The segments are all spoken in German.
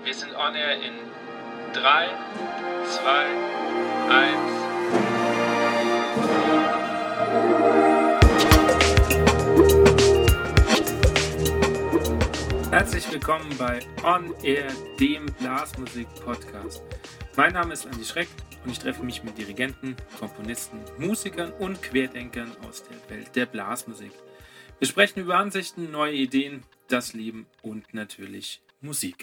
Wir sind on air in 3, 2, 1. Herzlich willkommen bei On Air, dem Blasmusik-Podcast. Mein Name ist Andi Schreck und ich treffe mich mit Dirigenten, Komponisten, Musikern und Querdenkern aus der Welt der Blasmusik. Wir sprechen über Ansichten, neue Ideen, das Leben und natürlich Musik.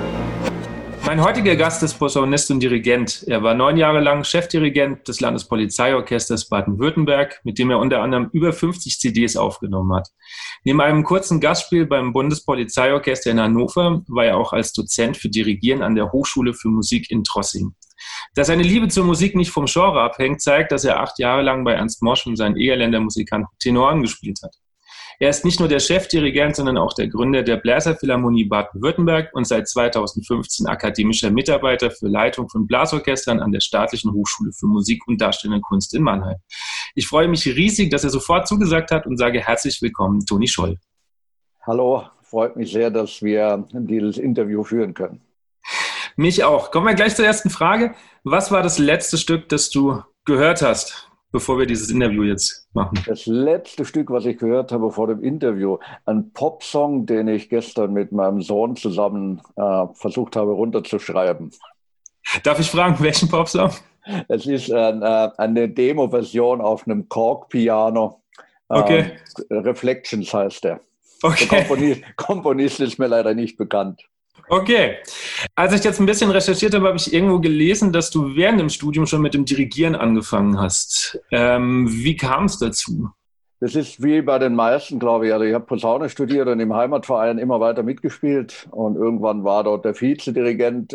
Mein heutiger Gast ist Posaunist und Dirigent. Er war 9 Jahre lang Chefdirigent des Landespolizeiorchesters Baden-Württemberg, mit dem er unter anderem über 50 CDs aufgenommen hat. Neben einem kurzen Gastspiel beim Bundespolizeiorchester in Hannover war er auch als Dozent für Dirigieren an der Hochschule für Musik in Trossing. Dass seine Liebe zur Musik nicht vom Genre abhängt, zeigt, dass er 8 Jahre lang bei Ernst Mosch und seinen Egerländer Musikanten Tenoren gespielt hat. Er ist nicht nur der Chefdirigent, sondern auch der Gründer der Bläserphilharmonie Baden-Württemberg und seit 2015 akademischer Mitarbeiter für Leitung von Blasorchestern an der Staatlichen Hochschule für Musik und Darstellende Kunst in Mannheim. Ich freue mich riesig, dass er sofort zugesagt hat und sage herzlich willkommen, Toni Scholl. Hallo, freut mich sehr, dass wir dieses Interview führen können. Mich auch. Kommen wir gleich zur ersten Frage. Was war das letzte Stück, das du gehört hast, bevor wir dieses Interview jetzt machen? Das letzte Stück, was ich gehört habe vor dem Interview, ein Popsong, den ich gestern mit meinem Sohn zusammen versucht habe runterzuschreiben. Darf ich fragen, welchen Popsong? Es ist eine Demo-Version auf einem Korg-Piano. Okay. Reflections heißt der. Okay. Der Komponist ist mir leider nicht bekannt. Okay. Als ich jetzt ein bisschen recherchiert habe, habe ich irgendwo gelesen, dass du während dem Studium schon mit dem Dirigieren angefangen hast. Wie kam es dazu? Das ist wie bei den meisten, glaube ich. Also ich habe Posaune studiert und im Heimatverein immer weiter mitgespielt. Und irgendwann war dort der Vizedirigent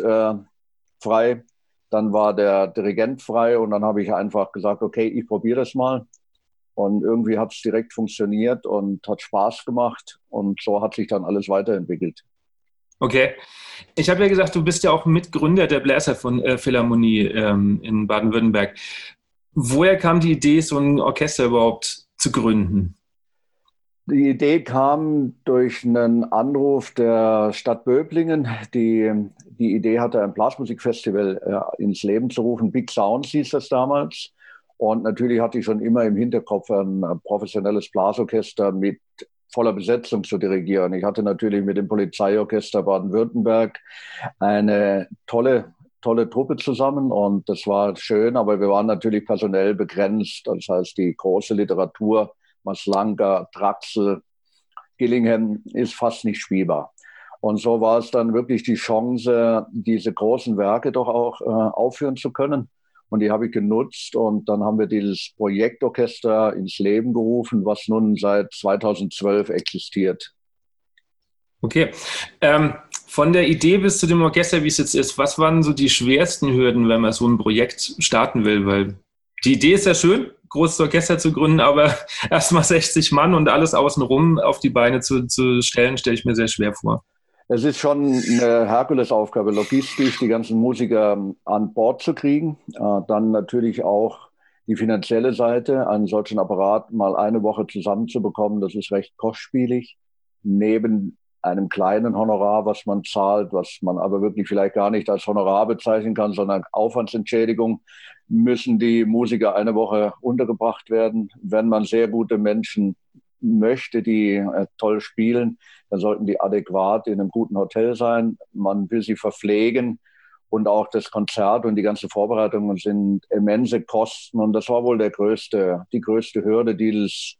frei. Dann war der Dirigent frei und dann habe ich einfach gesagt, okay, ich probiere das mal. Und irgendwie hat es direkt funktioniert und hat Spaß gemacht. Und so hat sich dann alles weiterentwickelt. Okay. Ich habe ja gesagt, du bist ja auch Mitgründer der Bläserphilharmonie in Baden-Württemberg. Woher kam die Idee, so ein Orchester überhaupt zu gründen? Die Idee kam durch einen Anruf der Stadt Böblingen. Die Idee hatte, ein Blasmusikfestival ins Leben zu rufen. Big Sounds hieß das damals. Und natürlich hatte ich schon immer im Hinterkopf ein professionelles Blasorchester mit voller Besetzung zu dirigieren. Ich hatte natürlich mit dem Polizeiorchester Baden-Württemberg eine tolle Truppe zusammen und das war schön, aber wir waren natürlich personell begrenzt. Das heißt, die große Literatur, Maslanka, Traxel, Gillingham ist fast nicht spielbar. Und so war es dann wirklich die Chance, diese großen Werke doch auch aufführen zu können. Und die habe ich genutzt und dann haben wir dieses Projektorchester ins Leben gerufen, was nun seit 2012 existiert. Okay. Von der Idee bis zu dem Orchester, wie es jetzt ist, was waren so die schwersten Hürden, wenn man so ein Projekt starten will? Weil die Idee ist ja schön, großes Orchester zu gründen, aber erstmal 60 Mann und alles außenrum auf die Beine zu stellen, stelle ich mir sehr schwer vor. Es ist schon eine Herkulesaufgabe, logistisch die ganzen Musiker an Bord zu kriegen. Dann natürlich auch die finanzielle Seite, einen solchen Apparat mal eine Woche zusammenzubekommen, das ist recht kostspielig. Neben einem kleinen Honorar, was man zahlt, was man aber wirklich vielleicht gar nicht als Honorar bezeichnen kann, sondern Aufwandsentschädigung, müssen die Musiker eine Woche untergebracht werden. Wenn man sehr gute Menschen möchte, die toll spielen, dann sollten die adäquat in einem guten Hotel sein. Man will sie verpflegen und auch das Konzert und die ganze Vorbereitungen sind immense Kosten und das war wohl die größte Hürde, dieses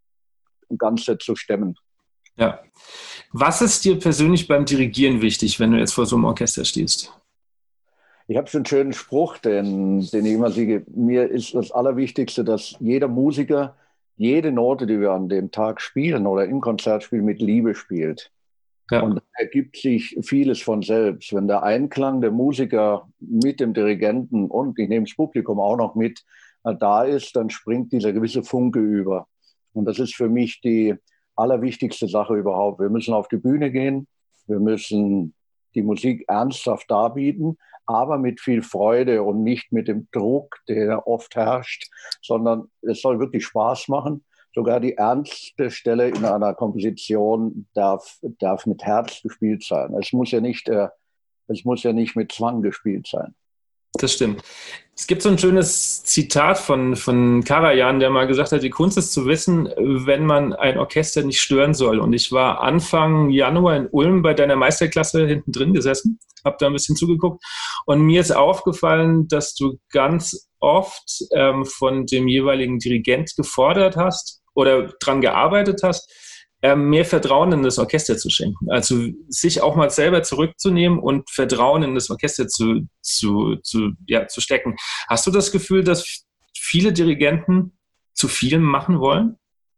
Ganze zu stemmen. Ja. Was ist dir persönlich beim Dirigieren wichtig, wenn du jetzt vor so einem Orchester stehst? Ich habe so einen schönen Spruch, den ich immer sage. Mir ist das Allerwichtigste, dass jeder Musiker jede Note, die wir an dem Tag spielen oder im Konzert spielen, mit Liebe spielt. Ja. Und da ergibt sich vieles von selbst. Wenn der Einklang der Musiker mit dem Dirigenten und ich nehme das Publikum auch noch mit, da ist, dann springt dieser gewisse Funke über. Und das ist für mich die allerwichtigste Sache überhaupt. Wir müssen auf die Bühne gehen, wir müssen die Musik ernsthaft darbieten, aber mit viel Freude und nicht mit dem Druck, der oft herrscht, sondern es soll wirklich Spaß machen. Sogar die ernste Stelle in einer Komposition darf mit Herz gespielt sein. Es muss ja nicht Es muss ja nicht mit Zwang gespielt sein. Das stimmt. Es gibt so ein schönes Zitat von Karajan, der mal gesagt hat, die Kunst ist zu wissen, wenn man ein Orchester nicht stören soll. Und ich war Anfang Januar in Ulm bei deiner Meisterklasse hinten drin gesessen, habe da ein bisschen zugeguckt und mir ist aufgefallen, dass du ganz oft von dem jeweiligen Dirigent gefordert hast oder dran gearbeitet hast, mehr Vertrauen in das Orchester zu schenken. Also sich auch mal selber zurückzunehmen und Vertrauen in das Orchester zu stecken. Hast du das Gefühl, dass viele Dirigenten zu viel machen wollen?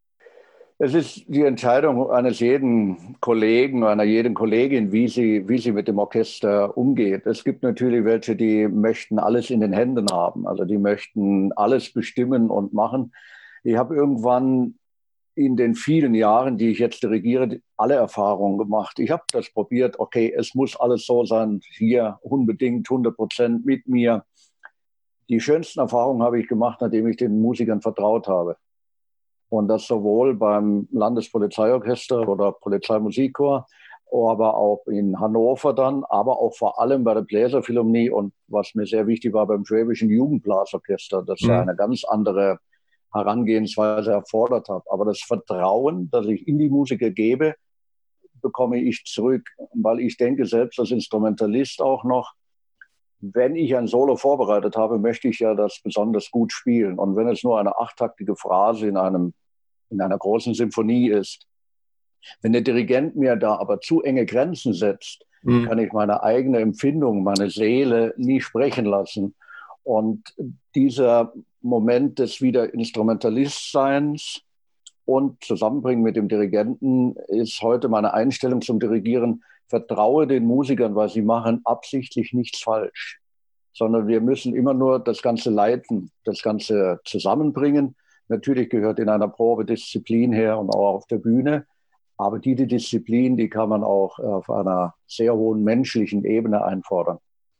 Es ist die Entscheidung eines jeden Kollegen, einer jeden Kollegin, wie sie mit dem Orchester umgeht. Es gibt natürlich welche, die möchten alles in den Händen haben. Also die möchten alles bestimmen und machen. Ich habe irgendwann in den vielen Jahren, die ich jetzt dirigiere, alle Erfahrungen gemacht. Ich habe das probiert, okay, es muss alles so sein, hier unbedingt 100% mit mir. Die schönsten Erfahrungen habe ich gemacht, nachdem ich den Musikern vertraut habe. Und das sowohl beim Landespolizeiorchester oder Polizeimusikchor, aber auch in Hannover dann, aber auch vor allem bei der Bläserphilharmonie und was mir sehr wichtig war, beim Schwäbischen Jugendblasorchester, das eine ganz andere Herangehensweise erfordert hat. Aber das Vertrauen, das ich in die Musiker gebe, bekomme ich zurück, weil ich denke, selbst als Instrumentalist auch noch, wenn ich ein Solo vorbereitet habe, möchte ich ja das besonders gut spielen. Und wenn es nur eine achttaktige Phrase in einer großen Symphonie ist, wenn der Dirigent mir da aber zu enge Grenzen setzt, kann ich meine eigene Empfindung, meine Seele nie sprechen lassen. Und dieser Moment des wieder Instrumentalistseins und Zusammenbringen mit dem Dirigenten ist heute meine Einstellung zum Dirigieren. Vertraue den Musikern, weil sie machen absichtlich nichts falsch, sondern wir müssen immer nur das Ganze leiten, das Ganze zusammenbringen. Natürlich gehört in einer Probe Disziplin her und auch auf der Bühne, aber diese Disziplin, die kann man auch auf einer sehr hohen menschlichen Ebene einfordern.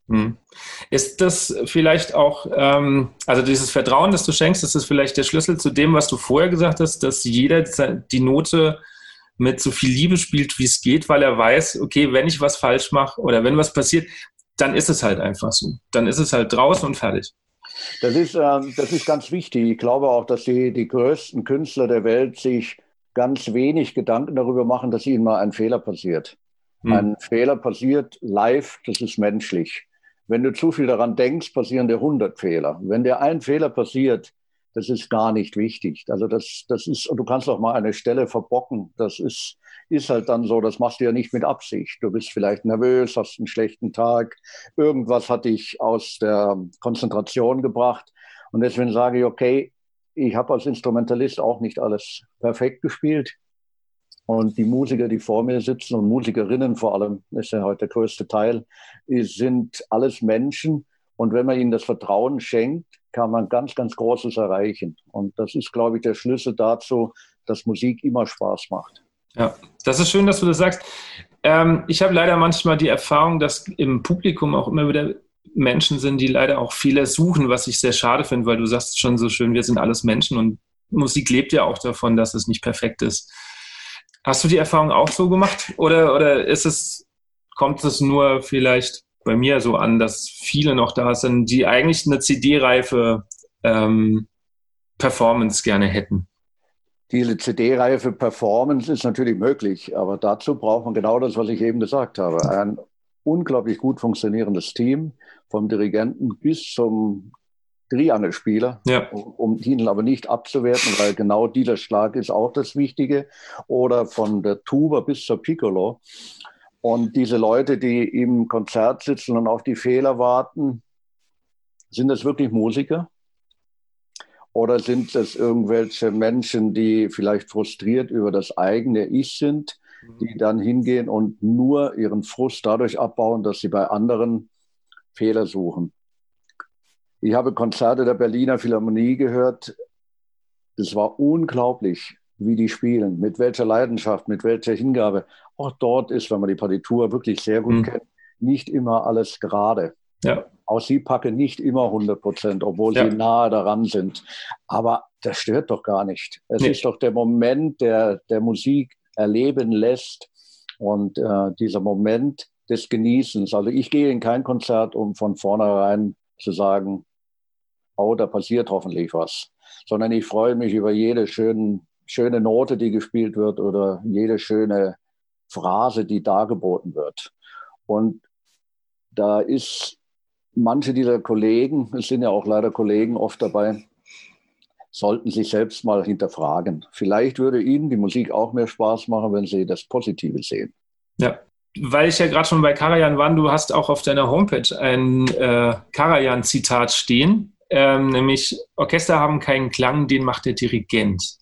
Ist das vielleicht auch, also dieses Vertrauen, das du schenkst, ist das vielleicht der Schlüssel zu dem, was du vorher gesagt hast, dass jeder die Note mit so viel Liebe spielt, wie es geht, weil er weiß, okay, wenn ich was falsch mache oder wenn was passiert, dann ist es halt einfach so. Dann ist es halt draußen und fertig. Das ist ganz wichtig. Ich glaube auch, dass die größten Künstler der Welt sich ganz wenig Gedanken darüber machen, dass ihnen mal ein Fehler passiert. Ein Fehler passiert live, das ist menschlich. Wenn du zu viel daran denkst, passieren dir 100 Fehler. Wenn dir ein Fehler passiert, das ist gar nicht wichtig. Also das ist, und du kannst auch mal eine Stelle verbocken. Das ist halt dann so, das machst du ja nicht mit Absicht. Du bist vielleicht nervös, hast einen schlechten Tag. Irgendwas hat dich aus der Konzentration gebracht. Und deswegen sage ich, okay, ich habe als Instrumentalist auch nicht alles perfekt gespielt. Und die Musiker, die vor mir sitzen und Musikerinnen vor allem, ist ja heute der größte Teil, sind alles Menschen. Und wenn man ihnen das Vertrauen schenkt, kann man ganz, ganz Großes erreichen. Und das ist, glaube ich, der Schlüssel dazu, dass Musik immer Spaß macht. Ja, das ist schön, dass du das sagst. Ich habe leider manchmal die Erfahrung, dass im Publikum auch immer wieder Menschen sind, die leider auch Fehler suchen, was ich sehr schade finde, weil du sagst schon so schön, wir sind alles Menschen und Musik lebt ja auch davon, dass es nicht perfekt ist. Hast du die Erfahrung auch so gemacht? Oder kommt es nur vielleicht bei mir so an, dass viele noch da sind, die eigentlich eine CD-reife Performance gerne hätten? Diese CD-reife Performance ist natürlich möglich, aber dazu braucht man genau das, was ich eben gesagt habe. Ein unglaublich gut funktionierendes Team, vom Dirigenten bis zum Triangelspieler, ja, um ihn aber nicht abzuwerten, weil genau dieser Schlag ist auch das Wichtige. Oder von der Tuba bis zur Piccolo. Und diese Leute, die im Konzert sitzen und auf die Fehler warten, sind das wirklich Musiker? Oder sind es irgendwelche Menschen, die vielleicht frustriert über das eigene Ich sind, die dann hingehen und nur ihren Frust dadurch abbauen, dass sie bei anderen Fehler suchen? Ich habe Konzerte der Berliner Philharmonie gehört. Es war unglaublich, wie die spielen, mit welcher Leidenschaft, mit welcher Hingabe. Auch dort ist, wenn man die Partitur wirklich sehr gut kennt, nicht immer alles gerade. Ja. Auch sie packen nicht immer 100%, obwohl sie nahe daran sind. Aber das stört doch gar nicht. Es ist doch der Moment, der Musik erleben lässt. Und dieser Moment, des Genießens. Also ich gehe in kein Konzert, um von vornherein zu sagen, oh, da passiert hoffentlich was, sondern ich freue mich über jede schöne Note, die gespielt wird oder jede schöne Phrase, die dargeboten wird. Und da ist manche dieser Kollegen, es sind ja auch leider Kollegen oft dabei, sollten sich selbst mal hinterfragen. Vielleicht würde ihnen die Musik auch mehr Spaß machen, wenn sie das Positive sehen. Ja, weil ich ja gerade schon bei Karajan war, du hast auch auf deiner Homepage ein Karajan-Zitat stehen, nämlich Orchester haben keinen Klang, den macht der Dirigent.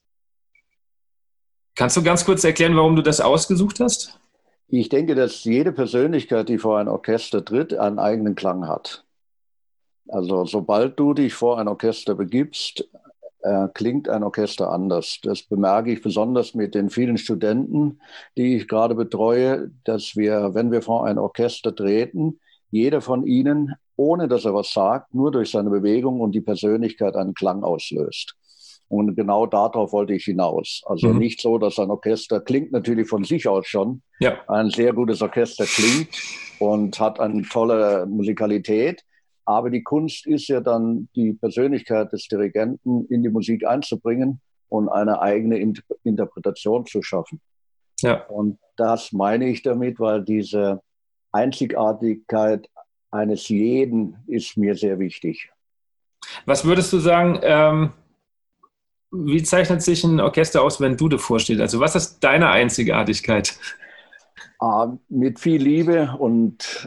Kannst du ganz kurz erklären, warum du das ausgesucht hast? Ich denke, dass jede Persönlichkeit, die vor ein Orchester tritt, einen eigenen Klang hat. Also sobald du dich vor ein Orchester begibst, klingt ein Orchester anders. Das bemerke ich besonders mit den vielen Studenten, die ich gerade betreue, dass wir, wenn wir vor ein Orchester treten, jeder von ihnen, ohne dass er was sagt, nur durch seine Bewegung und die Persönlichkeit einen Klang auslöst. Und genau darauf wollte ich hinaus. Also nicht so, dass ein Orchester klingt natürlich von sich aus schon. Ja. Ein sehr gutes Orchester klingt und hat eine tolle Musikalität. Aber die Kunst ist ja dann, die Persönlichkeit des Dirigenten in die Musik einzubringen und eine eigene Interpretation zu schaffen. Ja. Und das meine ich damit, weil diese Einzigartigkeit eines jeden ist mir sehr wichtig. Was würdest du sagen, wie zeichnet sich ein Orchester aus, wenn du davor stehst? Also was ist deine Einzigartigkeit? Mit viel Liebe und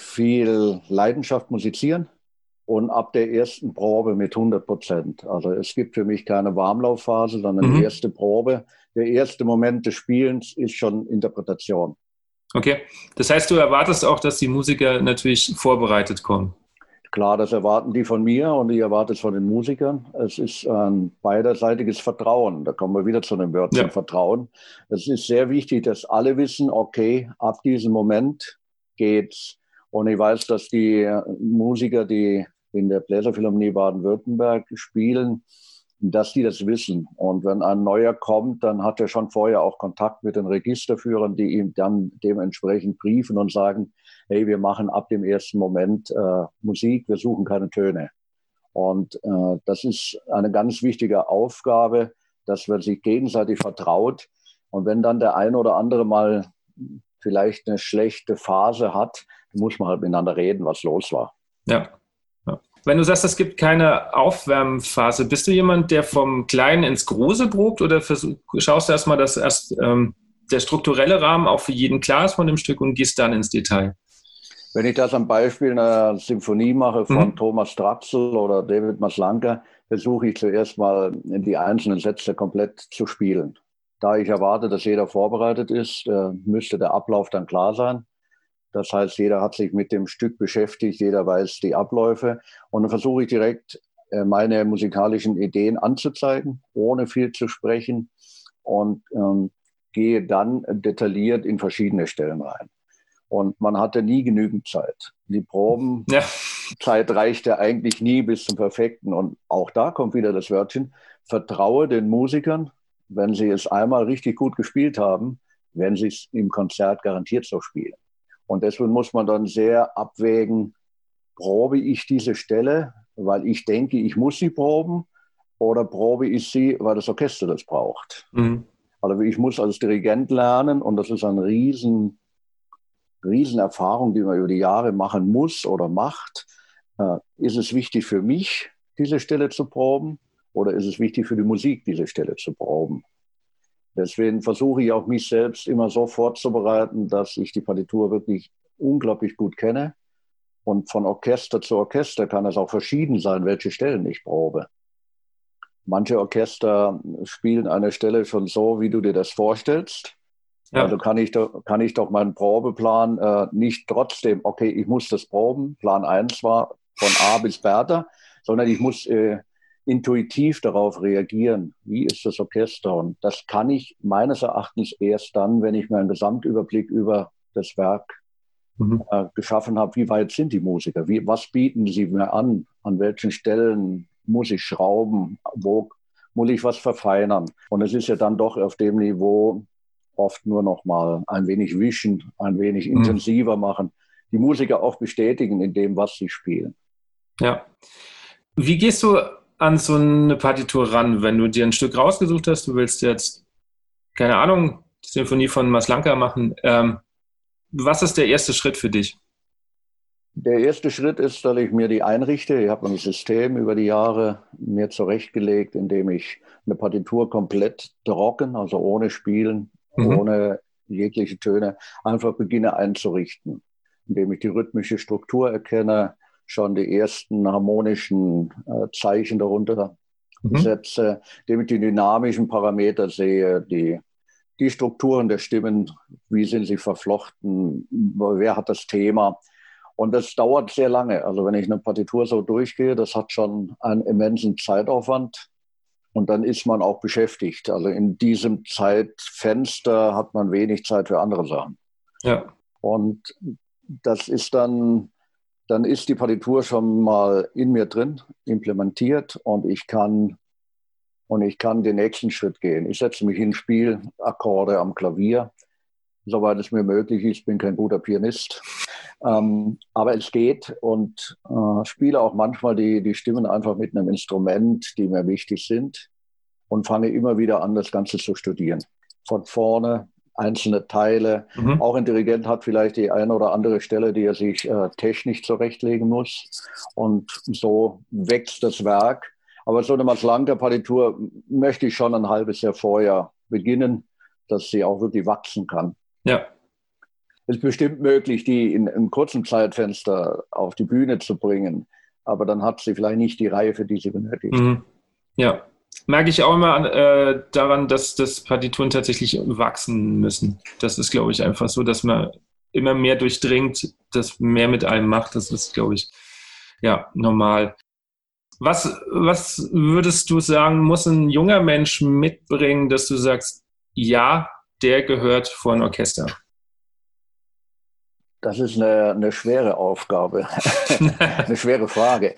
viel Leidenschaft musizieren und ab der ersten Probe mit 100%. Also es gibt für mich keine Warmlaufphase, sondern die erste Probe, der erste Moment des Spielens ist schon Interpretation. Okay, das heißt, du erwartest auch, dass die Musiker natürlich vorbereitet kommen? Klar, das erwarten die von mir und ich erwarte es von den Musikern. Es ist ein beiderseitiges Vertrauen. Da kommen wir wieder zu dem Wörtchen Vertrauen. Es ist sehr wichtig, dass alle wissen, okay, ab diesem Moment geht's. Und ich weiß, dass die Musiker, die in der Bläserphilharmonie Baden-Württemberg spielen, dass die das wissen. Und wenn ein neuer kommt, dann hat er schon vorher auch Kontakt mit den Registerführern, die ihm dann dementsprechend briefen und sagen, hey, wir machen ab dem ersten Moment Musik, wir suchen keine Töne. Und das ist eine ganz wichtige Aufgabe, dass man sich gegenseitig vertraut. Und wenn dann der eine oder andere mal vielleicht eine schlechte Phase hat, muss man halt miteinander reden, was los war. Ja. Wenn du sagst, es gibt keine Aufwärmphase, bist du jemand, der vom Kleinen ins Große probt oder schaust du erstmal, dass erst der strukturelle Rahmen auch für jeden klar ist von dem Stück und gehst dann ins Detail? Wenn ich das am Beispiel einer Symphonie mache von Thomas Drachsel oder David Maslanka, versuche ich zuerst mal die einzelnen Sätze komplett zu spielen. Da ich erwarte, dass jeder vorbereitet ist, müsste der Ablauf dann klar sein. Das heißt, jeder hat sich mit dem Stück beschäftigt, jeder weiß die Abläufe. Und dann versuche ich direkt, meine musikalischen Ideen anzuzeigen, ohne viel zu sprechen und gehe dann detailliert in verschiedene Stellen rein. Und man hatte nie genügend Zeit. Die Probenzeit reicht ja eigentlich nie bis zum Perfekten. Und auch da kommt wieder das Wörtchen, vertraue den Musikern, wenn sie es einmal richtig gut gespielt haben, werden sie es im Konzert garantiert so spielen. Und deswegen muss man dann sehr abwägen, probe ich diese Stelle, weil ich denke, ich muss sie proben, oder probe ich sie, weil das Orchester das braucht. Also ich muss als Dirigent lernen, und das ist eine Riesenerfahrung, die man über die Jahre machen muss oder macht. Ist es wichtig für mich, diese Stelle zu proben, oder ist es wichtig für die Musik, diese Stelle zu proben? Deswegen versuche ich auch mich selbst immer so vorzubereiten, dass ich die Partitur wirklich unglaublich gut kenne. Und von Orchester zu Orchester kann es auch verschieden sein, welche Stellen ich probe. Manche Orchester spielen eine Stelle schon so, wie du dir das vorstellst. Ja. Also kann ich doch meinen Probeplan nicht trotzdem, okay, ich muss das proben, Plan 1 war von A bis Bertha, sondern ich muss intuitiv darauf reagieren. Wie ist das Orchester? Und das kann ich meines Erachtens erst dann, wenn ich mir einen Gesamtüberblick über das Werk geschaffen habe. Wie weit sind die Musiker? Was bieten sie mir an? An welchen Stellen muss ich schrauben? Wo muss ich was verfeinern? Und es ist ja dann doch auf dem Niveau oft nur noch mal ein wenig wischen, ein wenig intensiver machen, die Musiker auch bestätigen in dem, was sie spielen. Ja. Wie gehst du an so eine Partitur ran, wenn du dir ein Stück rausgesucht hast, du willst jetzt, keine Ahnung, die Sinfonie von Maslanka machen, was ist der erste Schritt für dich? Der erste Schritt ist, dass ich mir die einrichte. Ich habe ein System über die Jahre mir zurechtgelegt, indem ich eine Partitur komplett trocken, also ohne Spielen, ohne jegliche Töne, einfach beginne einzurichten, indem ich die rhythmische Struktur erkenne, schon die ersten harmonischen Zeichen darunter setze, indem ich die dynamischen Parameter sehe, die Strukturen der Stimmen, wie sind sie verflochten, wer hat das Thema. Und das dauert sehr lange. Also wenn ich eine Partitur so durchgehe, das hat schon einen immensen Zeitaufwand. Und dann ist man auch beschäftigt. Also in diesem Zeitfenster hat man wenig Zeit für andere Sachen. Ja. Und das ist dann ist die Partitur schon mal in mir drin, implementiert und ich kann den nächsten Schritt gehen. Ich setze mich hin, spiele Akkorde am Klavier, soweit es mir möglich ist. Ich bin kein guter Pianist, aber es geht und spiele auch manchmal die Stimmen einfach mit einem Instrument, die mir wichtig sind und fange immer wieder an, das Ganze zu studieren. Von vorne einzelne Teile. Auch ein Dirigent hat vielleicht die eine oder andere Stelle, die er sich technisch zurechtlegen muss. Und so wächst das Werk. Aber so eine Maslanka-Partitur möchte ich schon ein halbes Jahr vorher beginnen, dass sie auch wirklich wachsen kann. Ja. Es ist bestimmt möglich, die in einem kurzen Zeitfenster auf die Bühne zu bringen. Aber dann hat sie vielleicht nicht die Reife, die sie benötigt. Ja. Merke ich auch immer daran, dass Partituren tatsächlich wachsen müssen. Das ist, glaube ich, einfach so, dass man immer mehr durchdringt, das mehr mit einem macht. Das ist, glaube ich, ja, normal. Was würdest du sagen, muss ein junger Mensch mitbringen, dass du sagst, ja, der gehört vor ein Orchester? Das ist eine schwere Aufgabe, eine schwere Frage.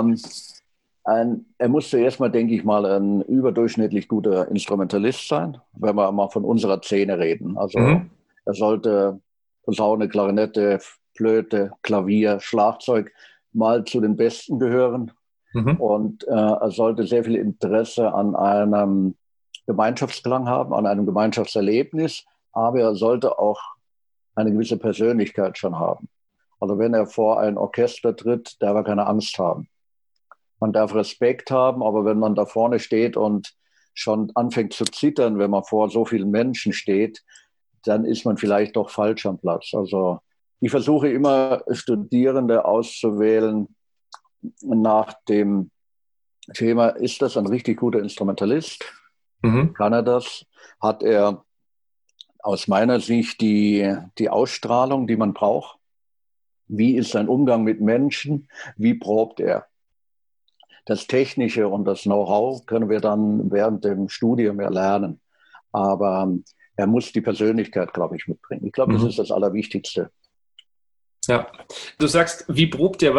Er muss zuerst mal, denke ich mal, ein überdurchschnittlich guter Instrumentalist sein, wenn wir mal von unserer Szene reden. Also er sollte Posaune, Klarinette, Flöte, Klavier, Schlagzeug mal zu den Besten gehören. Und er sollte sehr viel Interesse an einem Gemeinschaftsklang haben, an einem Gemeinschaftserlebnis, aber er sollte auch eine gewisse Persönlichkeit schon haben. Also wenn er vor ein Orchester tritt, darf er keine Angst haben. Man darf Respekt haben, aber wenn man da vorne steht und schon anfängt zu zittern, wenn man vor so vielen Menschen steht, dann ist man vielleicht doch falsch am Platz. Also ich versuche immer, Studierende auszuwählen nach dem Thema, ist das ein richtig guter Instrumentalist? Kann er das? Hat er aus meiner Sicht die Ausstrahlung, die man braucht? Wie ist sein Umgang mit Menschen? Wie probt er? Das Technische und das Know-how können wir dann während dem Studium erlernen. Aber er muss die Persönlichkeit, glaube ich, mitbringen. Ich glaube, das ist das Allerwichtigste. Ja. Du sagst, wie probt der?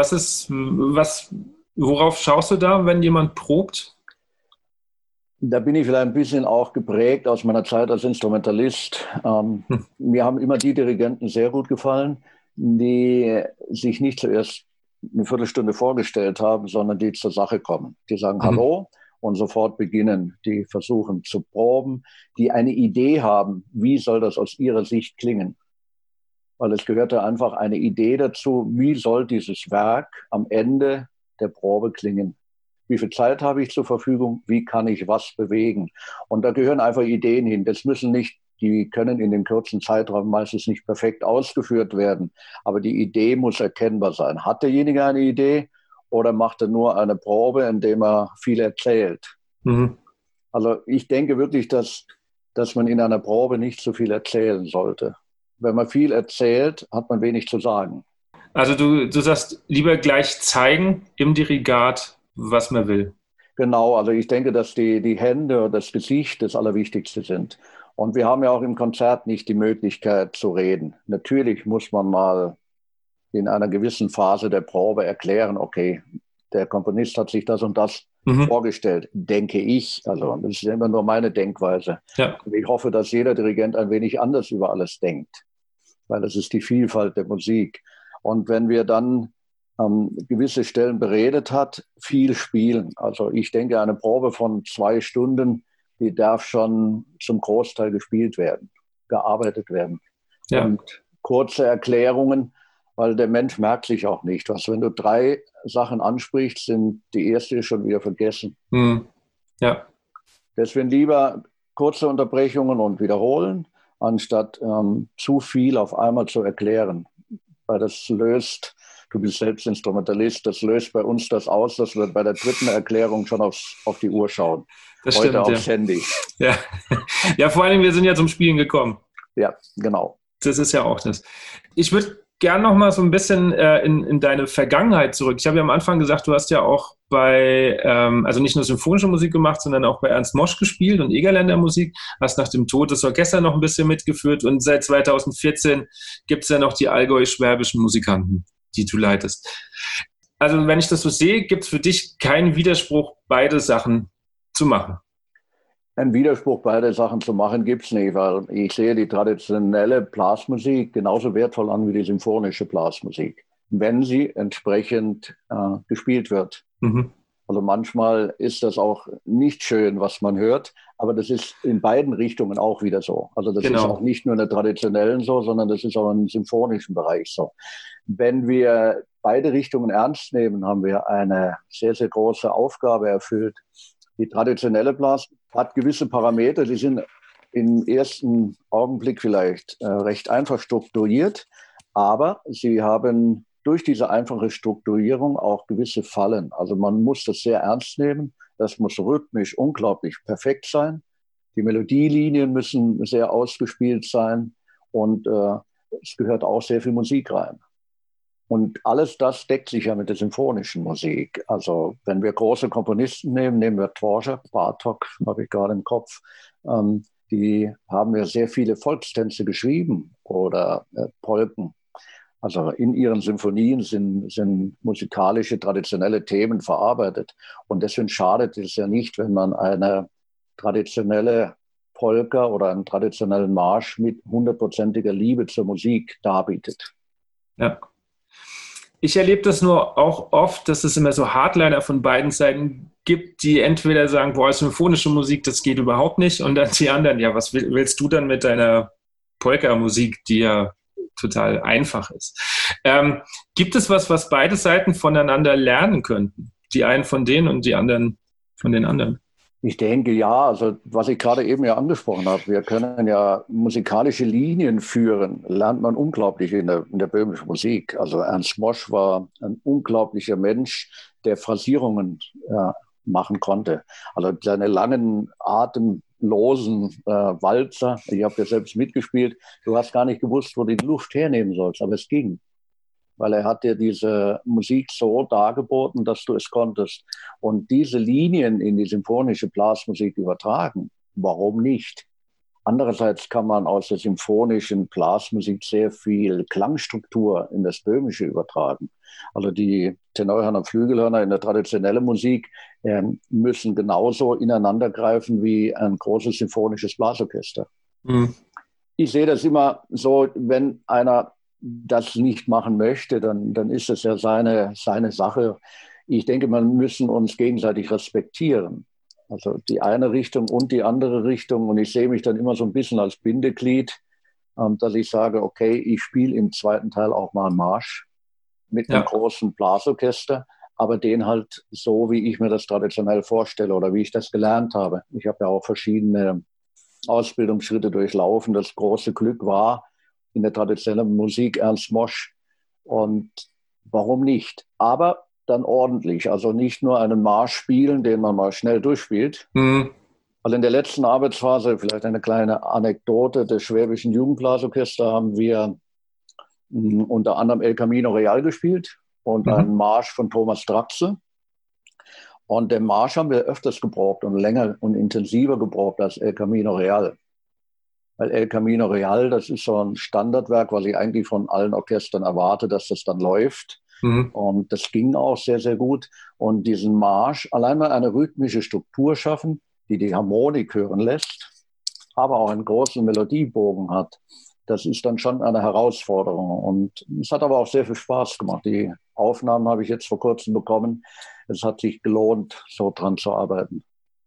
Worauf schaust du da, wenn jemand probt? Da bin ich vielleicht ein bisschen auch geprägt aus meiner Zeit als Instrumentalist. Mir haben immer die Dirigenten sehr gut gefallen, die sich nicht zuerst eine Viertelstunde vorgestellt haben, sondern die zur Sache kommen. Die sagen Hallo und sofort beginnen. Die versuchen zu proben, die eine Idee haben, wie soll das aus ihrer Sicht klingen. Weil es gehörte einfach eine Idee dazu, wie soll dieses Werk am Ende der Probe klingen. Wie viel Zeit habe ich zur Verfügung? Wie kann ich was bewegen? Und da gehören einfach Ideen hin. Die können in dem kurzen Zeitraum meistens nicht perfekt ausgeführt werden. Aber die Idee muss erkennbar sein. Hat derjenige eine Idee oder macht er nur eine Probe, indem er viel erzählt? Also ich denke wirklich, dass man in einer Probe nicht so viel erzählen sollte. Wenn man viel erzählt, hat man wenig zu sagen. Also du sagst, lieber gleich zeigen im Dirigat, was man will. Genau, also ich denke, dass die Hände und das Gesicht das Allerwichtigste sind. Und wir haben ja auch im Konzert nicht die Möglichkeit zu reden. Natürlich muss man mal in einer gewissen Phase der Probe erklären, okay, der Komponist hat sich das und das vorgestellt, denke ich. Also das ist immer nur meine Denkweise. Ja. Und ich hoffe, dass jeder Dirigent ein wenig anders über alles denkt, weil das ist die Vielfalt der Musik. Und wenn wir dann gewisse Stellen beredet hat, viel spielen. Also ich denke, eine Probe von 2 Stunden, die darf schon zum Großteil gespielt werden, gearbeitet werden. Ja. Und kurze Erklärungen, weil der Mensch merkt sich auch nicht. Was, wenn du 3 Sachen ansprichst, sind die erste schon wieder vergessen. Ja. Deswegen lieber kurze Unterbrechungen und wiederholen, anstatt zu viel auf einmal zu erklären. Weil das löst, du bist selbst Instrumentalist, das löst bei uns das aus, dass wir bei der 3. Erklärung schon auf die Uhr schauen. Das Heute stimmt, aufs Handy. Ja. Ja, vor allem, wir sind ja zum Spielen gekommen. Ja, genau. Das ist ja auch das. Ich würde gerne noch mal so ein bisschen in deine Vergangenheit zurück. Ich habe ja am Anfang gesagt, du hast ja auch bei, also nicht nur symphonische Musik gemacht, sondern auch bei Ernst Mosch gespielt und Egerländer Musik. Hast nach dem Tod des Orchesters noch ein bisschen mitgeführt und seit 2014 gibt es ja noch die Allgäu-Schwäbischen Musikanten, die du leitest. Also wenn ich das so sehe, gibt es für dich keinen Widerspruch, beide Sachen zu machen. Ein Widerspruch, beide Sachen zu machen, gibt es nicht, weil ich sehe die traditionelle Blasmusik genauso wertvoll an wie die symphonische Blasmusik, wenn sie entsprechend gespielt wird. Also manchmal ist das auch nicht schön, was man hört, aber das ist in beiden Richtungen auch wieder so. Also das ist auch nicht nur in der traditionellen so, sondern das ist auch im symphonischen Bereich so. Wenn wir beide Richtungen ernst nehmen, haben wir eine sehr, sehr große Aufgabe erfüllt. Die traditionelle Blasmusik hat gewisse Parameter, die sind im ersten Augenblick vielleicht recht einfach strukturiert, aber sie haben durch diese einfache Strukturierung auch gewisse Fallen. Also man muss das sehr ernst nehmen, das muss rhythmisch unglaublich perfekt sein, die Melodielinien müssen sehr ausgespielt sein und es gehört auch sehr viel Musik rein. Und alles das deckt sich ja mit der symphonischen Musik. Also wenn wir große Komponisten nehmen, nehmen wir Dvorak, Bartók, habe ich gerade im Kopf, die haben ja sehr viele Volkstänze geschrieben oder Polken. Also in ihren Symphonien sind musikalische, traditionelle Themen verarbeitet. Und deswegen schadet es ja nicht, wenn man eine traditionelle Polka oder einen traditionellen Marsch mit 100%iger Liebe zur Musik darbietet. Ja. Ich erlebe das nur auch oft, dass es immer so Hardliner von beiden Seiten gibt, die entweder sagen, boah, symphonische Musik, das geht überhaupt nicht. Und dann die anderen, ja, was willst du dann mit deiner Polka-Musik, die ja total einfach ist? Gibt es was beide Seiten voneinander lernen könnten? Die einen von denen und die anderen von den anderen? Ich denke, ja, also was ich gerade eben ja angesprochen habe, wir können ja musikalische Linien führen, lernt man unglaublich in der böhmischen Musik. Also Ernst Mosch war ein unglaublicher Mensch, der Phrasierungen machen konnte. Also seine langen, atemlosen Walzer, ich habe ja selbst mitgespielt, du hast gar nicht gewusst, wo du die Luft hernehmen sollst, aber es ging. Weil er hat dir diese Musik so dargeboten, dass du es konntest. Und diese Linien in die symphonische Blasmusik übertragen, warum nicht? Andererseits kann man aus der symphonischen Blasmusik sehr viel Klangstruktur in das Böhmische übertragen. Also die Tenorhörner und Flügelhörner in der traditionellen Musik müssen genauso ineinander greifen wie ein großes symphonisches Blasorchester. Ich sehe das immer so, wenn einer das nicht machen möchte, dann ist es ja seine Sache. Ich denke, man müssen uns gegenseitig respektieren. Also die eine Richtung und die andere Richtung. Und ich sehe mich dann immer so ein bisschen als Bindeglied, dass ich sage, okay, ich spiele im zweiten Teil auch mal einen Marsch mit einem großen Blasorchester, aber den halt so, wie ich mir das traditionell vorstelle oder wie ich das gelernt habe. Ich habe ja auch verschiedene Ausbildungsschritte durchlaufen. Das große Glück war, in der traditionellen Musik Ernst Mosch. Und warum nicht? Aber dann ordentlich. Also nicht nur einen Marsch spielen, den man mal schnell durchspielt. Also in der letzten Arbeitsphase, vielleicht eine kleine Anekdote des Schwäbischen Jugendblasorchester, haben wir unter anderem El Camino Real gespielt und einen Marsch von Thomas Draxe. Und den Marsch haben wir öfters gebraucht und länger und intensiver gebraucht als El Camino Real. Weil El Camino Real, das ist so ein Standardwerk, was ich eigentlich von allen Orchestern erwarte, dass das dann läuft. Und das ging auch sehr, sehr gut. Und diesen Marsch, allein mal eine rhythmische Struktur schaffen, die die Harmonik hören lässt, aber auch einen großen Melodiebogen hat, das ist dann schon eine Herausforderung. Und es hat aber auch sehr viel Spaß gemacht. Die Aufnahmen habe ich jetzt vor kurzem bekommen. Es hat sich gelohnt, so dran zu arbeiten.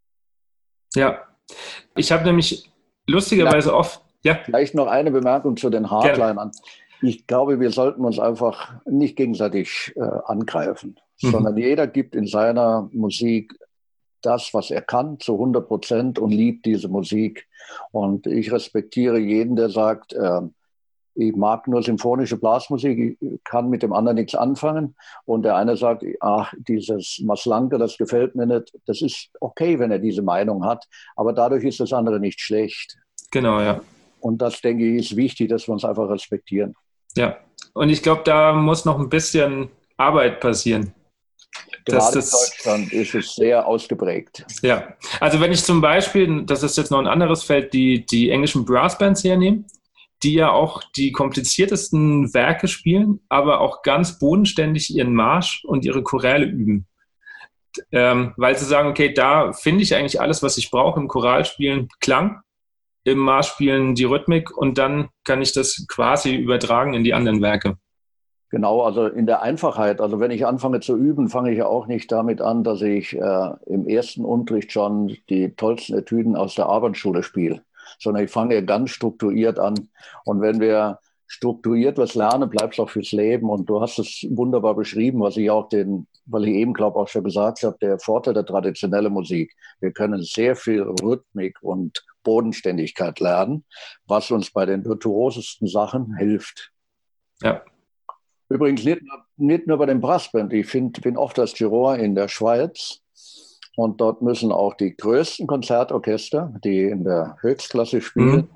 Ja, ich habe nämlich lustigerweise oft... Ja. Vielleicht noch eine Bemerkung zu den Hardlinern. Ich glaube, wir sollten uns einfach nicht gegenseitig angreifen, sondern jeder gibt in seiner Musik das, was er kann, zu 100% und liebt diese Musik. Und ich respektiere jeden, der sagt, ich mag nur symphonische Blasmusik, ich kann mit dem anderen nichts anfangen. Und der eine sagt, ach, dieses Maslanke, das gefällt mir nicht. Das ist okay, wenn er diese Meinung hat, aber dadurch ist das andere nicht schlecht. Genau, ja. Und das, denke ich, ist wichtig, dass wir uns einfach respektieren. Ja, und ich glaube, da muss noch ein bisschen Arbeit passieren. Gerade in Deutschland ist es sehr ausgeprägt. Ja, also wenn ich zum Beispiel, das ist jetzt noch ein anderes Feld, die englischen Brassbands hernehme, die ja auch die kompliziertesten Werke spielen, aber auch ganz bodenständig ihren Marsch und ihre Choräle üben. Weil sie sagen, okay, da finde ich eigentlich alles, was ich brauche im Choralspielen, Klang, im Marschspielen die Rhythmik und dann kann ich das quasi übertragen in die anderen Werke. Genau, also in der Einfachheit. Also wenn ich anfange zu üben, fange ich ja auch nicht damit an, dass ich im ersten Unterricht schon die tollsten Etüden aus der Abendschule spiele, sondern ich fange ganz strukturiert an. Und wenn wir strukturiert was lernen, bleibt es auch fürs Leben. Und du hast es wunderbar beschrieben, was ich auch weil ich eben, glaube auch schon gesagt habe, der Vorteil der traditionellen Musik. Wir können sehr viel Rhythmik und Bodenständigkeit lernen, was uns bei den virtuosesten Sachen hilft. Ja. Übrigens nicht nur bei den Brassband. Ich bin oft als Juror in der Schweiz und dort müssen auch die größten Konzertorchester, die in der Höchstklasse spielen,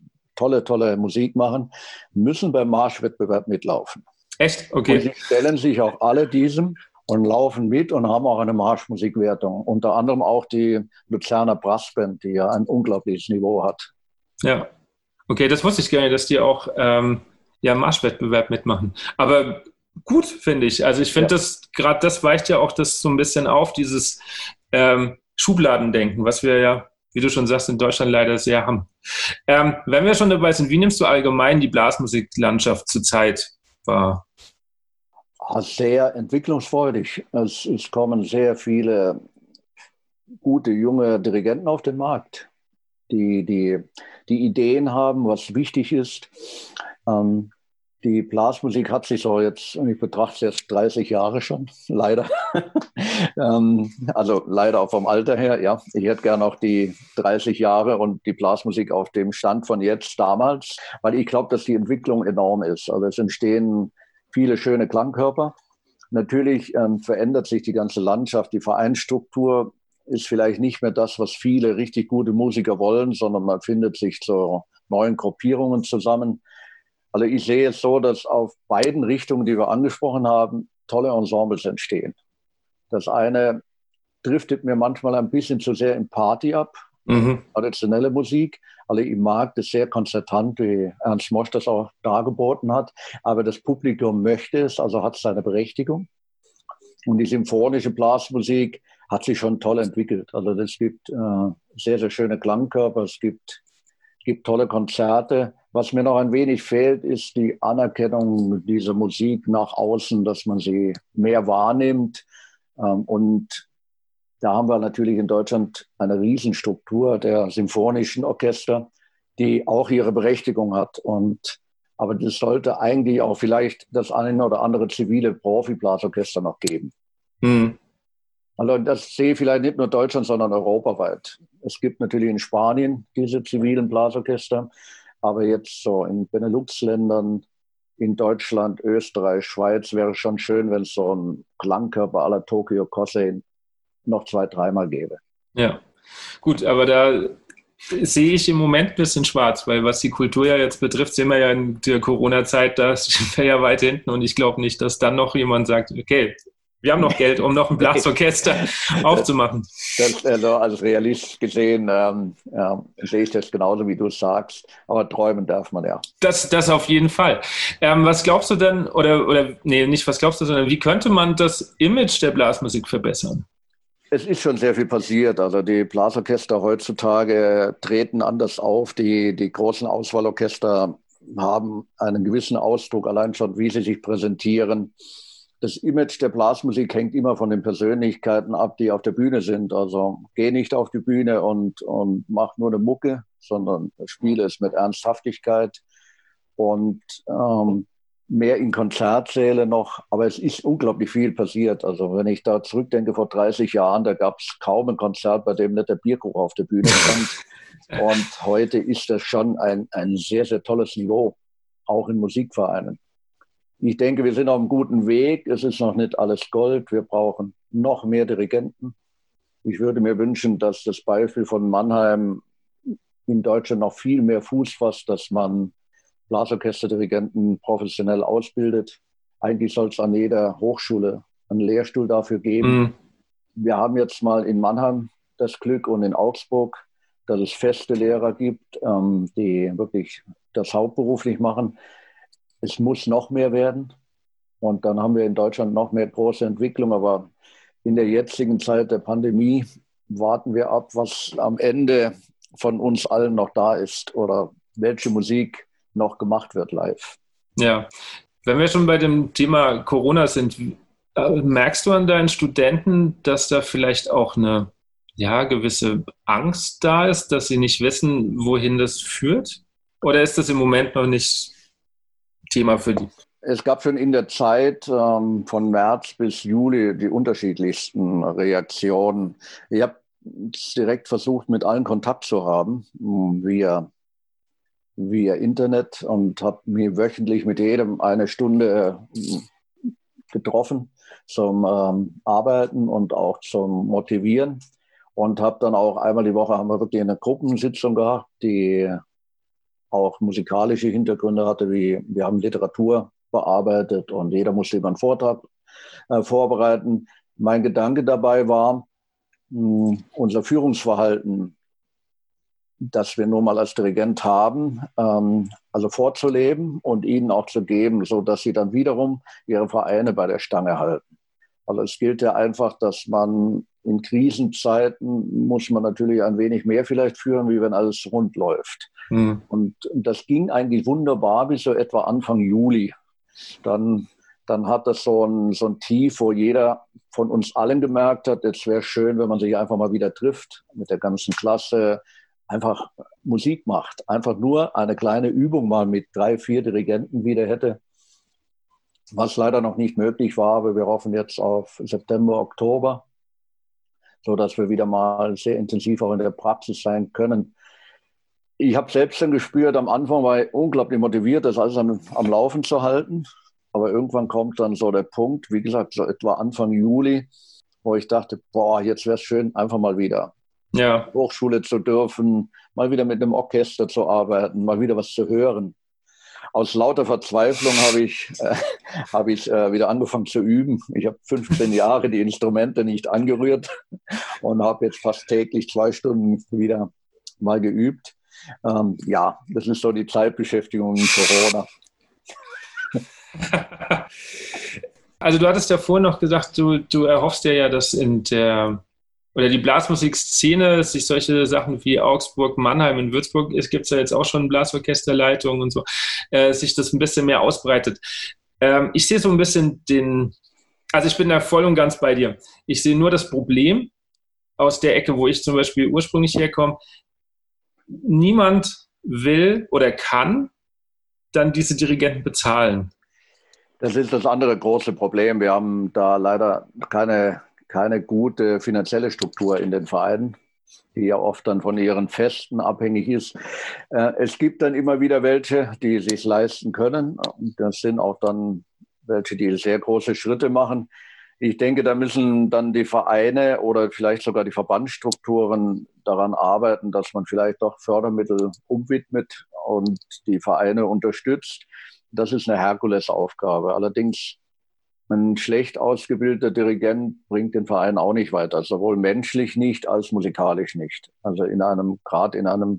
tolle Musik machen, müssen beim Marschwettbewerb mitlaufen. Echt? Okay. Und sie stellen sich auch alle diesem und laufen mit und haben auch eine Marschmusikwertung. Unter anderem auch die Luzerner Brassband, die ja ein unglaubliches Niveau hat. Ja, okay, das wusste ich gar nicht, dass die auch im Marschwettbewerb mitmachen. Aber gut, finde ich. Also ich finde, gerade das weicht ja auch das so ein bisschen auf, dieses Schubladendenken, was wir ja, wie du schon sagst, in Deutschland leider sehr haben. Wenn wir schon dabei sind, wie nimmst du allgemein die Blasmusiklandschaft zurzeit wahr? Sehr entwicklungsfreudig. Es kommen sehr viele gute junge Dirigenten auf den Markt, die Ideen haben, was wichtig ist. Die Blasmusik hat sich so jetzt, ich betrachte es jetzt 30 Jahre schon, leider. Also leider auch vom Alter her, ja. Ich hätte gern auch die 30 Jahre und die Blasmusik auf dem Stand von jetzt damals, weil ich glaube, dass die Entwicklung enorm ist. Also es entstehen viele schöne Klangkörper. Natürlich verändert sich die ganze Landschaft, die Vereinsstruktur ist vielleicht nicht mehr das, was viele richtig gute Musiker wollen, sondern man findet sich zu neuen Gruppierungen zusammen. Also ich sehe es so, dass auf beiden Richtungen, die wir angesprochen haben, tolle Ensembles entstehen. Das eine driftet mir manchmal ein bisschen zu sehr in Party ab, traditionelle Musik. Also ich mag das sehr konzertant, wie Ernst Mosch das auch dargeboten hat. Aber das Publikum möchte es, also hat es seine Berechtigung. Und die symphonische Blasmusik hat sich schon toll entwickelt. Also es gibt sehr, sehr schöne Klangkörper, es gibt tolle Konzerte. Was mir noch ein wenig fehlt, ist die Anerkennung dieser Musik nach außen, dass man sie mehr wahrnimmt. Und da haben wir natürlich in Deutschland eine Riesenstruktur der symphonischen Orchester, die auch ihre Berechtigung hat. Aber das sollte eigentlich auch vielleicht das eine oder andere zivile Profi-Blasorchester noch geben. Also das sehe ich vielleicht nicht nur Deutschland, sondern europaweit. Es gibt natürlich in Spanien diese zivilen Blasorchester, aber jetzt so in Benelux-Ländern, in Deutschland, Österreich, Schweiz wäre es schon schön, wenn es so einen Klangkörper à la Tokyo Kosei noch 2-3 Mal gäbe. Ja, gut, aber da sehe ich im Moment ein bisschen schwarz, weil was die Kultur ja jetzt betrifft, sehen wir ja in der Corona-Zeit, da sind wir ja weit hinten und ich glaube nicht, dass dann noch jemand sagt, okay, Wir haben noch Geld, um noch ein Blasorchester aufzumachen. Also als Realist gesehen sehe ich das genauso, wie du es sagst. Aber träumen darf man ja. Das auf jeden Fall. Was glaubst du denn, nicht was glaubst du, sondern wie könnte man das Image der Blasmusik verbessern? Es ist schon sehr viel passiert. Also die Blasorchester heutzutage treten anders auf. Die großen Auswahlorchester haben einen gewissen Ausdruck, allein schon, wie sie sich präsentieren. Das Image der Blasmusik hängt immer von den Persönlichkeiten ab, die auf der Bühne sind. Also geh nicht auf die Bühne und mach nur eine Mucke, sondern spiele es mit Ernsthaftigkeit und mehr in Konzertsäle noch. Aber es ist unglaublich viel passiert. Also wenn ich da zurückdenke, vor 30 Jahren, da gab es kaum ein Konzert, bei dem nicht der Bierkrug auf der Bühne stand. Und heute ist das schon ein sehr, sehr tolles Niveau, auch in Musikvereinen. Ich denke, wir sind auf einem guten Weg. Es ist noch nicht alles Gold. Wir brauchen noch mehr Dirigenten. Ich würde mir wünschen, dass das Beispiel von Mannheim in Deutschland noch viel mehr Fuß fasst, dass man Blasorchesterdirigenten professionell ausbildet. Eigentlich soll es an jeder Hochschule einen Lehrstuhl dafür geben. Wir haben jetzt mal in Mannheim das Glück und in Augsburg, dass es feste Lehrer gibt, die wirklich das hauptberuflich machen. Es muss noch mehr werden. Und dann haben wir in Deutschland noch mehr große Entwicklung. Aber in der jetzigen Zeit der Pandemie warten wir ab, was am Ende von uns allen noch da ist oder welche Musik noch gemacht wird live. Ja, wenn wir schon bei dem Thema Corona sind, merkst du an deinen Studenten, dass da vielleicht auch eine gewisse Angst da ist, dass sie nicht wissen, wohin das führt? Oder ist das im Moment noch nicht Thema für die? Es gab schon in der Zeit von März bis Juli die unterschiedlichsten Reaktionen. Ich habe direkt versucht, mit allen Kontakt zu haben, via Internet, und habe mich wöchentlich mit jedem eine Stunde getroffen zum Arbeiten und auch zum Motivieren. Und habe dann auch einmal die Woche haben wir wirklich eine Gruppensitzung gehabt, die auch musikalische Hintergründe hatte, wie wir haben Literatur bearbeitet und jeder musste über einen Vortrag vorbereiten. Mein Gedanke dabei war, unser Führungsverhalten, das wir nun mal als Dirigent haben, also vorzuleben und ihnen auch zu geben, sodass sie dann wiederum ihre Vereine bei der Stange halten. Also es gilt ja einfach, dass man in Krisenzeiten muss man natürlich ein wenig mehr vielleicht führen, wie wenn alles rund läuft. Und das ging eigentlich wunderbar bis so etwa Anfang Juli. Dann hat das so ein Tief, wo jeder von uns allen gemerkt hat, jetzt wäre es schön, wenn man sich einfach mal wieder trifft, mit der ganzen Klasse, einfach Musik macht. Einfach nur eine kleine Übung mal mit 3, 4 Dirigenten wieder hätte. Was leider noch nicht möglich war, aber wir hoffen jetzt auf September, Oktober, sodass wir wieder mal sehr intensiv auch in der Praxis sein können. Ich habe selbst dann gespürt, am Anfang war ich unglaublich motiviert, das alles am Laufen zu halten. Aber irgendwann kommt dann so der Punkt, wie gesagt, so etwa Anfang Juli, wo ich dachte, jetzt wäre es schön, einfach mal wieder Hochschule zu dürfen, mal wieder mit einem Orchester zu arbeiten, mal wieder was zu hören. Aus lauter Verzweiflung habe ich wieder angefangen zu üben. Ich habe 15 Jahre die Instrumente nicht angerührt und habe jetzt fast täglich 2 Stunden wieder mal geübt. Das ist so die Zeitbeschäftigung in Corona. Also du hattest ja vorhin noch gesagt, du erhoffst dir ja, dass die Blasmusikszene, sich solche Sachen wie Augsburg, Mannheim, in Würzburg, es gibt ja jetzt auch schon Blasorchesterleitungen und so, sich das ein bisschen mehr ausbreitet. Ich sehe so ein bisschen also ich bin da voll und ganz bei dir. Ich sehe nur das Problem aus der Ecke, wo ich zum Beispiel ursprünglich herkomme. Niemand will oder kann dann diese Dirigenten bezahlen. Das ist das andere große Problem. Wir haben da leider keine gute finanzielle Struktur in den Vereinen, die ja oft dann von ihren Festen abhängig ist. Es gibt dann immer wieder welche, die es sich leisten können. Das sind auch dann welche, die sehr große Schritte machen. Ich denke, da müssen dann die Vereine oder vielleicht sogar die Verbandsstrukturen daran arbeiten, dass man vielleicht doch Fördermittel umwidmet und die Vereine unterstützt. Das ist eine Herkulesaufgabe. Allerdings ein schlecht ausgebildeter Dirigent bringt den Verein auch nicht weiter, sowohl menschlich nicht als musikalisch nicht. Also gerade in einem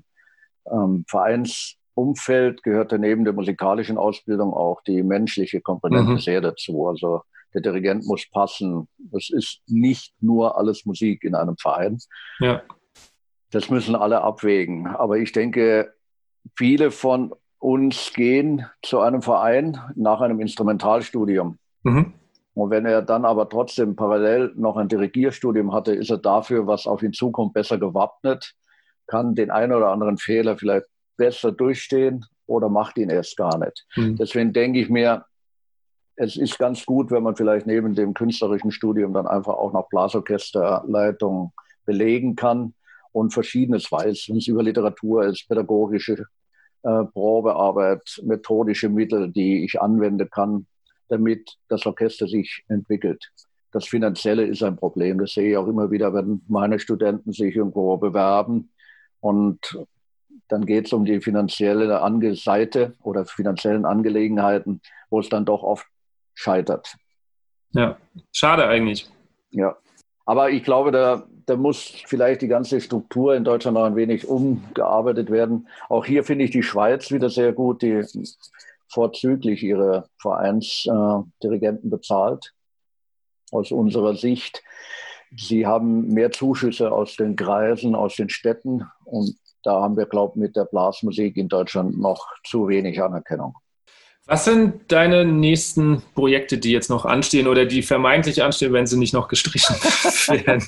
Vereinsumfeld gehört neben der musikalischen Ausbildung auch die menschliche Komponente sehr dazu. Also der Dirigent muss passen. Das ist nicht nur alles Musik in einem Verein. Ja. Das müssen alle abwägen. Aber ich denke, viele von uns gehen zu einem Verein nach einem Instrumentalstudium. Und wenn er dann aber trotzdem parallel noch ein Dirigierstudium hatte, ist er dafür, was auf ihn zukommt, besser gewappnet, kann den einen oder anderen Fehler vielleicht besser durchstehen oder macht ihn erst gar nicht. Deswegen denke ich mir, es ist ganz gut, wenn man vielleicht neben dem künstlerischen Studium dann einfach auch noch Blasorchesterleitung belegen kann und Verschiedenes weiß, wenn es über Literatur ist, pädagogische Probearbeit, methodische Mittel, die ich anwenden kann, damit das Orchester sich entwickelt. Das Finanzielle ist ein Problem. Das sehe ich auch immer wieder, wenn meine Studenten sich irgendwo bewerben und dann geht es um die finanzielle Seite oder finanziellen Angelegenheiten, wo es dann doch oft scheitert. Ja, schade eigentlich. Ja, aber ich glaube, da muss vielleicht die ganze Struktur in Deutschland noch ein wenig umgearbeitet werden. Auch hier finde ich die Schweiz wieder sehr gut, die vorzüglich ihre Vereinsdirigenten bezahlt. Aus unserer Sicht, sie haben mehr Zuschüsse aus den Kreisen, aus den Städten und da haben wir, glaube ich, mit der Blasmusik in Deutschland noch zu wenig Anerkennung. Was sind deine nächsten Projekte, die jetzt noch anstehen oder die vermeintlich anstehen, wenn sie nicht noch gestrichen werden?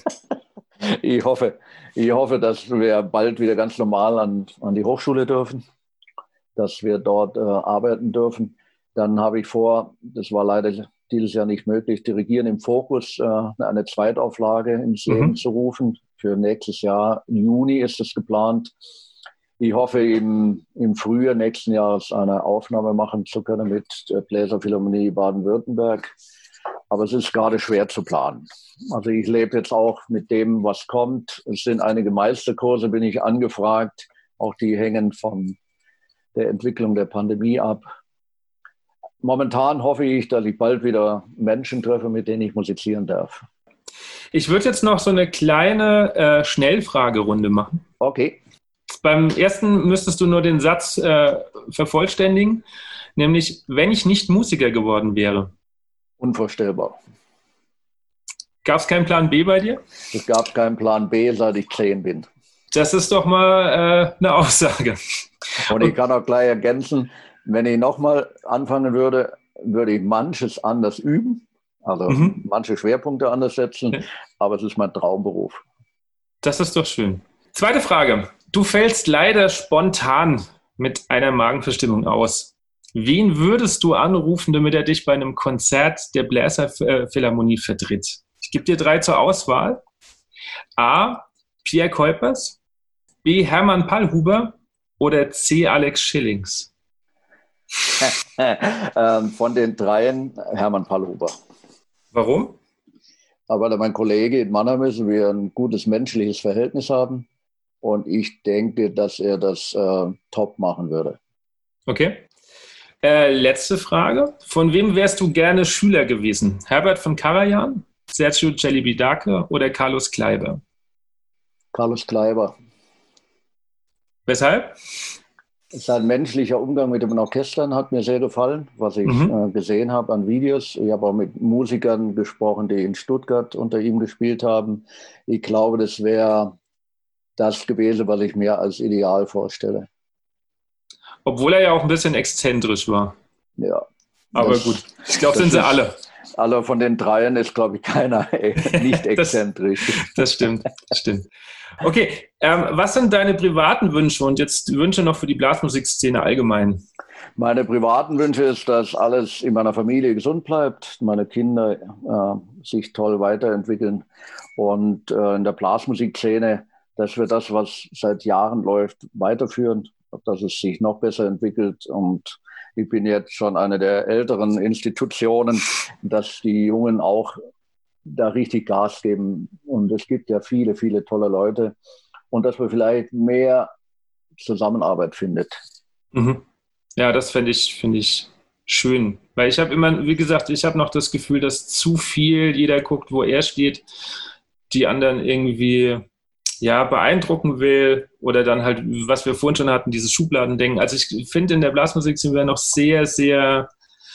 Ich hoffe, dass wir bald wieder ganz normal an die Hochschule dürfen, dass wir dort arbeiten dürfen. Dann habe ich vor, das war leider dieses Jahr nicht möglich, Dirigieren im Fokus, eine Zweitauflage ins Leben zu rufen. Für nächstes Jahr, im Juni ist es geplant. Ich hoffe, im Frühjahr nächsten Jahres eine Aufnahme machen zu können mit der Bläserphilharmonie Baden-Württemberg. Aber es ist gerade schwer zu planen. Also ich lebe jetzt auch mit dem, was kommt. Es sind einige Meisterkurse, bin ich angefragt. Auch die hängen von der Entwicklung der Pandemie ab. Momentan hoffe ich, dass ich bald wieder Menschen treffe, mit denen ich musizieren darf. Ich würde jetzt noch so eine kleine Schnellfragerunde machen. Okay. Beim ersten müsstest du nur den Satz vervollständigen, nämlich, wenn ich nicht Musiker geworden wäre. Unvorstellbar. Gab es keinen Plan B bei dir? Es gab keinen Plan B, seit ich 10 bin. Das ist doch mal eine Aussage. Und ich kann auch gleich ergänzen, wenn ich nochmal anfangen würde, würde ich manches anders üben, also manche Schwerpunkte anders setzen, aber es ist mein Traumberuf. Das ist doch schön. Zweite Frage. Du fällst leider spontan mit einer Magenverstimmung aus. Wen würdest du anrufen, damit er dich bei einem Konzert der Bläserphilharmonie vertritt? Ich gebe dir 3 zur Auswahl. A. Pierre Kuipers, B. Hermann Pallhuber oder C. Alex Schillings? Von den 3 Hermann Pallhuber. Warum? Aber mein Kollege in Mannheim ist, wir ein gutes menschliches Verhältnis haben und ich denke, dass er das top machen würde. Okay. Letzte Frage. Von wem wärst du gerne Schüler gewesen? Herbert von Karajan, Sergio Celibidache oder Carlos Kleiber? Carlos Kleiber. Weshalb? Sein menschlicher Umgang mit den Orchestern hat mir sehr gefallen, was ich gesehen habe an Videos. Ich habe auch mit Musikern gesprochen, die in Stuttgart unter ihm gespielt haben. Ich glaube, das wäre das gewesen, was ich mir als Ideal vorstelle. Obwohl er ja auch ein bisschen exzentrisch war. Ja. Aber gut, ich glaube, sind sie alle. Also von den 3 ist, glaube ich, keiner nicht exzentrisch. Das stimmt. Okay, was sind deine privaten Wünsche und jetzt Wünsche noch für die Blasmusikszene allgemein? Meine privaten Wünsche ist, dass alles in meiner Familie gesund bleibt, meine Kinder sich toll weiterentwickeln und in der Blasmusikszene, dass wir das, was seit Jahren läuft, weiterführen, dass es sich noch besser entwickelt. Und ich bin jetzt schon eine der älteren Institutionen, dass die Jungen auch da richtig Gas geben. Und es gibt ja viele, viele tolle Leute. Und dass man vielleicht mehr Zusammenarbeit findet. Ja, das finde ich schön. Weil ich habe immer, wie gesagt, ich habe noch das Gefühl, dass zu viel, jeder guckt, wo er steht, die anderen irgendwie beeindrucken will oder dann halt, was wir vorhin schon hatten, dieses Schubladendenken. Also ich finde, in der Blasmusik sind wir noch sehr, sehr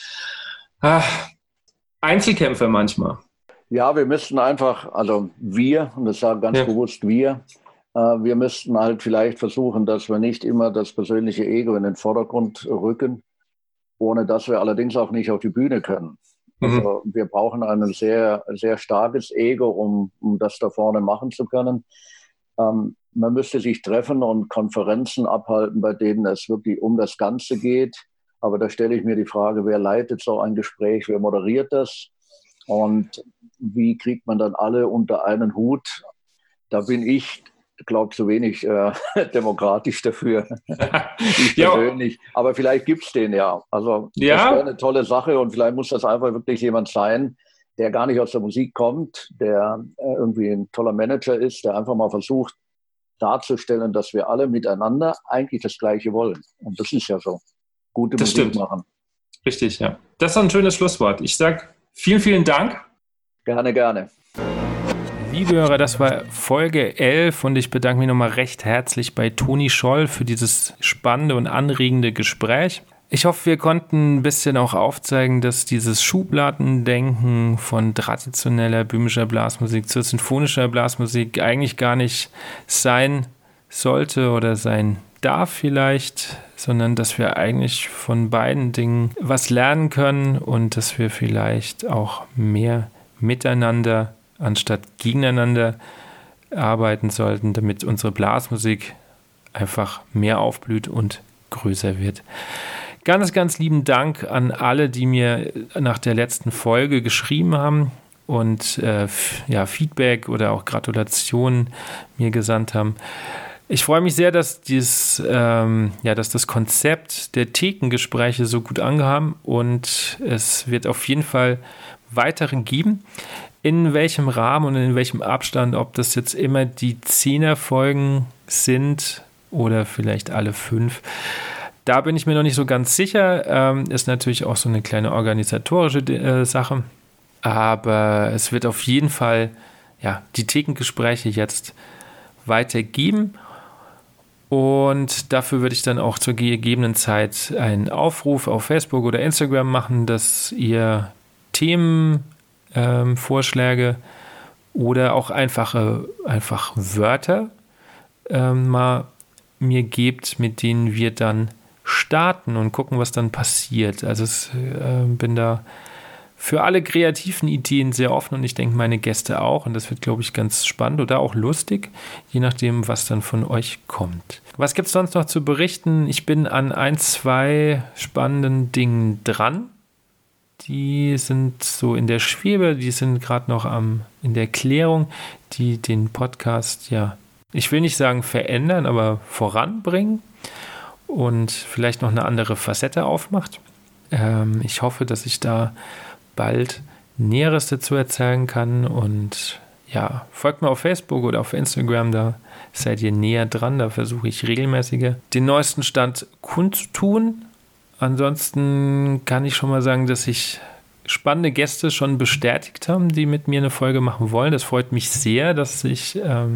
Einzelkämpfer manchmal. Ja, wir müssten einfach, also wir, und das sage ganz bewusst wir müssten halt vielleicht versuchen, dass wir nicht immer das persönliche Ego in den Vordergrund rücken, ohne dass wir allerdings auch nicht auf die Bühne können. Also wir brauchen ein sehr, sehr starkes Ego, um das da vorne machen zu können. Man müsste sich treffen und Konferenzen abhalten, bei denen es wirklich um das Ganze geht. Aber da stelle ich mir die Frage, wer leitet so ein Gespräch, wer moderiert das und wie kriegt man dann alle unter einen Hut? Da bin ich, glaube ich, zu wenig demokratisch dafür. Ich persönlich. Aber vielleicht gibt es den ja. Also das wäre eine tolle Sache und vielleicht muss das einfach wirklich jemand sein, der gar nicht aus der Musik kommt, der irgendwie ein toller Manager ist, der einfach mal versucht darzustellen, dass wir alle miteinander eigentlich das Gleiche wollen. Und das ist ja so. Gute das Musik stimmt. Machen. Richtig, ja. Das ist ein schönes Schlusswort. Ich sage vielen, vielen Dank. Gerne, gerne. Liebe Hörer, das war Folge 11 und ich bedanke mich nochmal recht herzlich bei Toni Scholl für dieses spannende und anregende Gespräch. Ich hoffe, wir konnten ein bisschen auch aufzeigen, dass dieses Schubladendenken von traditioneller böhmischer Blasmusik zur sinfonischer Blasmusik eigentlich gar nicht sein sollte oder sein darf vielleicht, sondern dass wir eigentlich von beiden Dingen was lernen können und dass wir vielleicht auch mehr miteinander anstatt gegeneinander arbeiten sollten, damit unsere Blasmusik einfach mehr aufblüht und größer wird. Ganz, ganz lieben Dank an alle, die mir nach der letzten Folge geschrieben haben und Feedback oder auch Gratulationen mir gesandt haben. Ich freue mich sehr, dass dass das Konzept der Thekengespräche so gut angeham und es wird auf jeden Fall weitere geben. In welchem Rahmen und in welchem Abstand, ob das jetzt immer die 10er-Folgen sind oder vielleicht alle 5. Da bin ich mir noch nicht so ganz sicher. Ist natürlich auch so eine kleine organisatorische Sache. Aber es wird auf jeden Fall die Thekengespräche jetzt weitergeben. Und dafür würde ich dann auch zur gegebenen Zeit einen Aufruf auf Facebook oder Instagram machen, dass ihr Themenvorschläge oder auch einfach Wörter mal mir gebt, mit denen wir dann starten und gucken, was dann passiert. Also bin da für alle kreativen Ideen sehr offen und ich denke, meine Gäste auch. Und das wird, glaube ich, ganz spannend oder auch lustig, je nachdem, was dann von euch kommt. Was gibt es sonst noch zu berichten? Ich bin an 1, 2 spannenden Dingen dran. Die sind so in der Schwebe, die sind gerade noch in der Klärung, die den Podcast, ich will nicht sagen verändern, aber voranbringen und vielleicht noch eine andere Facette aufmacht. Ich hoffe, dass ich da bald Näheres dazu erzählen kann und folgt mir auf Facebook oder auf Instagram, da seid ihr näher dran, da versuche ich regelmäßiger den neuesten Stand kundzutun. Ansonsten kann ich schon mal sagen, dass sich spannende Gäste schon bestätigt haben, die mit mir eine Folge machen wollen. Das freut mich sehr, dass sich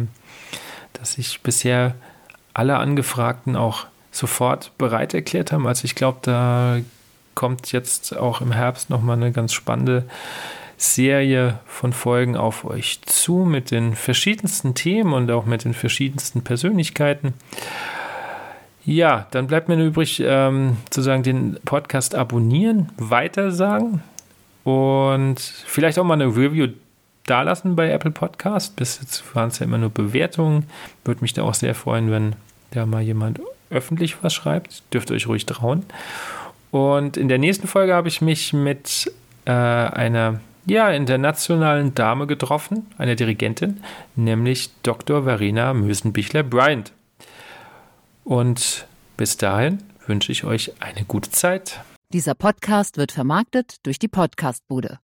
bisher alle Angefragten auch sofort bereit erklärt haben. Also ich glaube, da kommt jetzt auch im Herbst nochmal eine ganz spannende Serie von Folgen auf euch zu mit den verschiedensten Themen und auch mit den verschiedensten Persönlichkeiten. Ja, dann bleibt mir nur übrig, zu sagen, den Podcast abonnieren, weitersagen und vielleicht auch mal eine Review dalassen bei Apple Podcast. Bis jetzt waren es ja immer nur Bewertungen. Würde mich da auch sehr freuen, wenn da mal jemand öffentlich was schreibt. Dürft ihr euch ruhig trauen. Und in der nächsten Folge habe ich mich mit einer internationalen Dame getroffen, einer Dirigentin, nämlich Dr. Verena Mösenbichler-Bryant. Und bis dahin wünsche ich euch eine gute Zeit. Dieser Podcast wird vermarktet durch die Podcastbude.